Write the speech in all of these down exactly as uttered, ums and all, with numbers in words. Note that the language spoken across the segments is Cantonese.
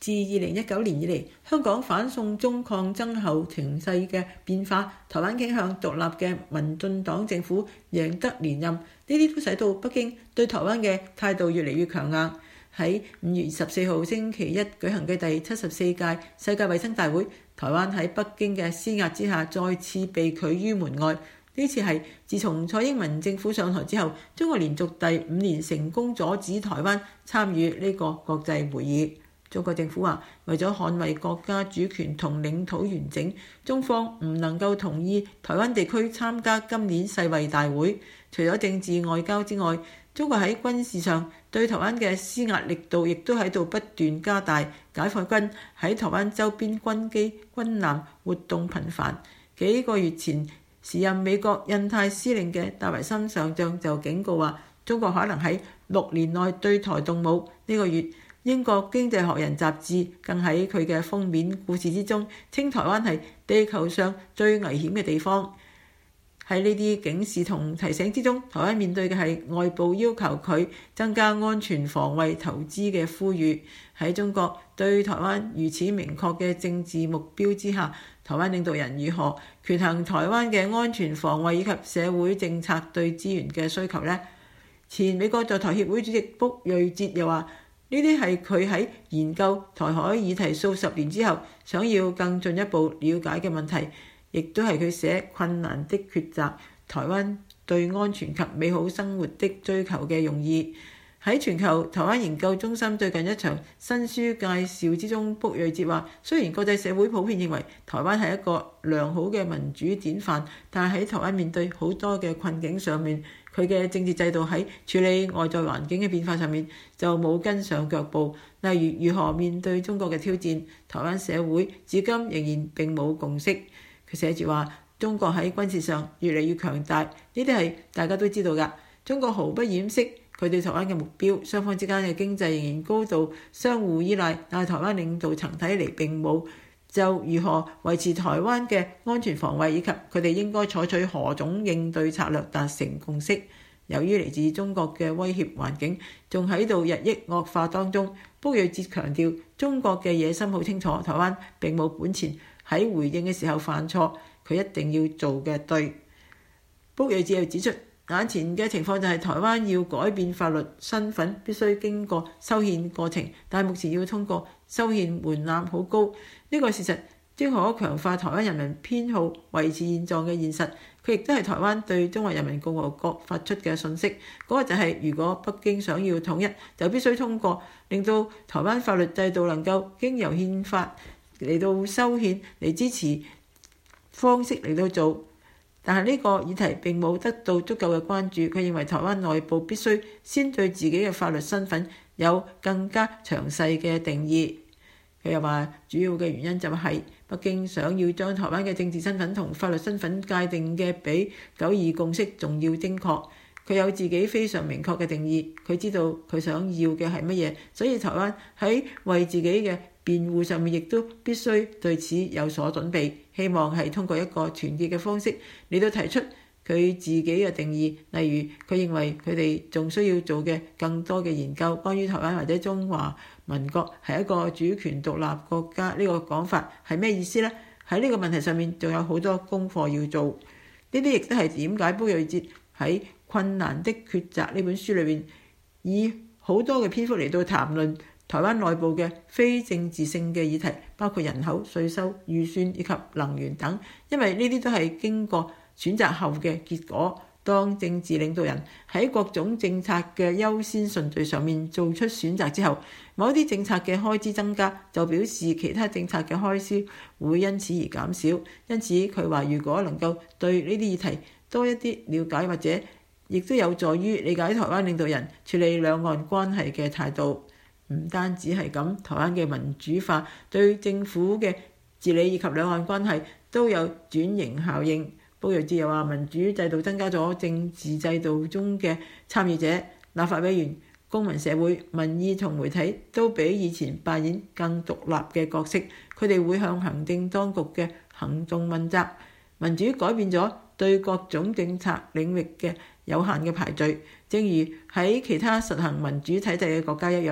自二零一九年以嚟，香港反送中抗爭後情勢嘅變化，台灣傾向獨立嘅民進黨政府贏得連任，呢啲都使到北京對台灣嘅態度越嚟越強硬。喺五月十四號星期一舉行嘅第七十四屆世界衛生大會，台灣喺北京嘅施壓之下，再次被拒於門外。呢次係自從蔡英文政府上台之後，中國連續第五年成功阻止台灣參與呢個國際會議。中國政府話，為咗捍衛國家主權同領土完整，中方唔能夠同意台灣地區參加今年世衛大會。除咗政治外交之外，中國喺軍事上對台灣嘅施壓力度亦都喺度不斷加大。解放軍喺台灣周邊軍機軍艦活動頻繁。幾個月前，時任美國印太司令嘅戴維森上將就警告話，中國可能喺六年內對台動武。呢個月，英國經濟學人雜誌更喺佢嘅封面故事之中，稱台灣係地球上最危險嘅地方。喺呢啲警示同提醒之中，台灣面對嘅係外部要求佢增加安全防衛投資嘅呼籲。喺中國對台灣如此明確嘅政治目標之下，台灣領導人如何權衡台灣嘅安全防衛以及社會政策對資源嘅需求呢？前美國在台協會主席卜瑞哲又話，呢啲係佢喺研究台海議題數十年之後，想要更進一步了解嘅問題，亦都係佢寫《困難的抉擇：台灣對安全及美好生活的追求》嘅用意。喺全球台灣研究中心最近一場新書介紹之中，卜瑞哲話，雖然國際社會普遍認為台灣係一個良好嘅民主典範，但係喺台灣面對好多嘅困境上面，佢嘅政治制度喺處理外在環境嘅變化上面就冇跟上腳步。例如如何面對中國嘅挑戰，台灣社會至今仍然並冇共識。佢寫住話，中國喺軍事上越嚟越強大，呢啲係大家都知道㗎。中國毫不掩飾佢對台灣嘅目標，雙方之間嘅經濟仍然高度相互依賴，但係台灣領導層睇嚟並冇就如何維持台灣嘅安全防衛以及佢哋應該採取何種應對策略達成共識。由於嚟自中國嘅威脅環境仲喺度日益惡化當中，卜瑞哲強調中國嘅野心好清楚，台灣並冇本錢喺回應嘅時候犯錯，佢一定要做嘅對。卜瑞哲又指出，眼前嘅情況就係台灣要改變法律身份必須經過修憲過程，但係目前要通過修憲門檻好高。呢個事實只可強化台灣人民偏好維持現狀嘅現實，佢亦都係台灣對中華人民共和國發出嘅訊息。嗰個就係如果北京想要統一，就必須通過令到台灣法律制度能夠經由憲法嚟到修憲嚟支持方式嚟到做。但係呢個議題並冇得到足夠嘅關注。佢認為台灣內部必須先對自己嘅法律身份有更加詳細嘅定義。佢又話，主要嘅原因就係北京想要將台灣嘅政治身份同法律身份界定嘅比九二共識仲要精確。佢有自己非常明確嘅定義，佢知道佢想要嘅係乜嘢，所以台灣喺為自己嘅辯護上面亦都必須對此有所準備，希望係通過一個團結嘅方式嚟到提出佢自己嘅定義。例如佢認為佢哋仲需要做嘅更多嘅研究，關於台灣或者中華民國係一個主權獨立國家呢個講法係咩意思呢？喺呢個問題上面仲有好多功課要做。呢啲亦都係點解卜瑞哲喺《困難的抉擇》呢本書裏面以好多嘅篇幅嚟到談論台灣內部嘅非政治性嘅議題，包括人口、稅收、預算以及能源等，因為呢啲都係經過選擇後嘅結果。當政治領導人喺各種政策嘅優先順序上面做出選擇之後，某啲政策嘅開支增加，就表示其他政策嘅開支會因此而減少。因此佢話，如果能夠對呢啲議題多一啲了解，或者亦都有助於理解台灣領導人處理兩岸關係嘅態度。唔單止係咁，台灣嘅民主化對政府嘅治理以及兩岸關係都有轉型效應。卜瑞哲又話，民主制度增加咗政治制度中嘅參與者、立法委員、公民社會、民意同媒體都比以前扮演更獨立嘅角色，佢哋會向行政當局嘅行動問責。民主改變咗對各種政策領域嘅有限嘅排序，正如喺其他實行民主體制嘅國家一樣。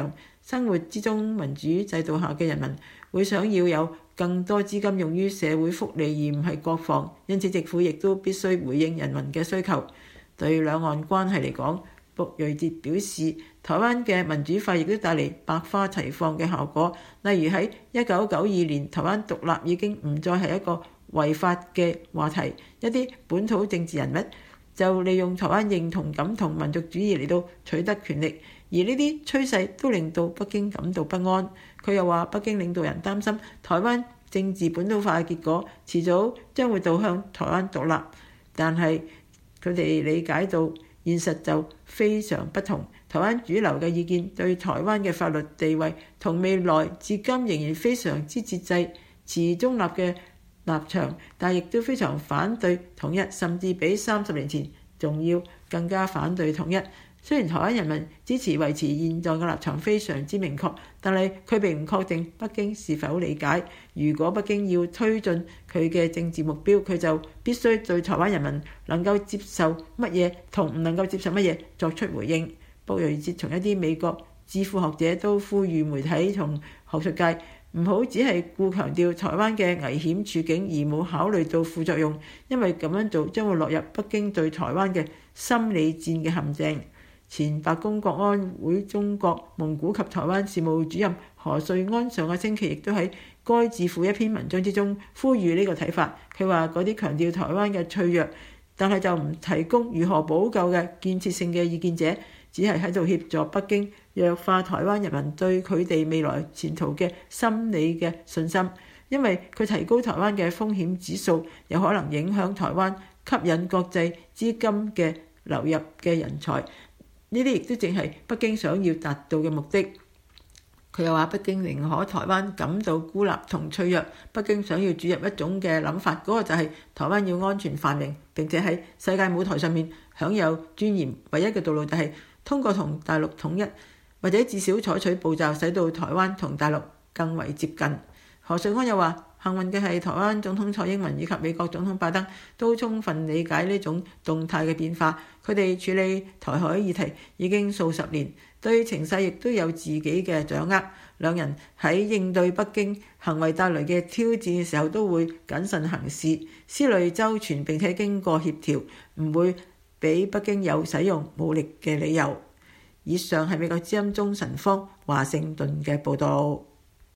生活之中民主制度下嘅人民會想要有更多資金用於社會福利而唔係國防，因此政府亦都必須回應人民嘅需求。對兩岸關係嚟講，卜瑞哲表示，台灣嘅民主化亦都帶嚟百花齊放嘅效果。例如喺一九九二年，台灣獨立已經唔再係一個違法嘅話題，一啲本土政治人物就利用台灣認同感同民族主義嚟到取得權力，而呢啲趨勢都令到北京感到不安。佢又話，北京領導人擔心台灣政治本土化嘅結果遲早將會導向台灣獨立，但係佢哋理解到現實就非常不同。台灣主流嘅意見對台灣嘅法律地位同未來至今仍然非常之節制，持中立嘅立場，但亦都非常反對統一，甚至比三十年前仲要更加反對統一。雖然台灣人民支持維持現狀嘅立場非常之明確，但係佢並唔確定北京是否理解。如果北京要推進佢嘅政治目標，佢就必須對台灣人民能夠接受乜嘢同唔能夠接受乜嘢作出回應。卜瑞哲從一啲美國智庫學者都呼籲媒體同學術界唔好只係顧強調台灣嘅危險處境，而冇考慮到副作用，因為咁樣做將會落入北京對台灣嘅心理戰嘅陷阱。前白宮國安會中國、蒙古及台灣事務主任何瑞安上個星期亦都喺該智庫一篇文章之中呼籲呢個睇法。佢話嗰啲強調台灣嘅脆弱，但係就唔提供如何補救嘅建設性嘅意見者，只係喺度協助北京弱化台灣人民對佢哋未來前途嘅心理嘅信心，因為佢提高台灣嘅風險指數，有可能影響台灣吸引國際資金嘅流入嘅人才。呢啲亦都正係北京想要達到嘅目的。佢又話，北京寧可台灣感到孤立同脆弱，北京想要注入一種嘅諗法，嗰個就係台灣要安全繁榮，並且喺世界舞台上面享有尊嚴。唯一嘅道路就係通過同大陸統一，或者至少採取步驟，使到台灣同大陸更為接近。何瑞安又話，幸運嘅係台灣總統蔡英文以及美國總統拜登都充分理解呢種動態嘅變化，佢哋處理台海議題已經數十年，對情勢亦都有自己嘅掌握。兩人喺應對北京行為帶來嘅挑戰嘅時候，都會謹慎行事，思慮周全，並且經過協調，唔會俾北京有使用武力嘅理由。以上係美國之音鐘晨芳華盛頓嘅報導。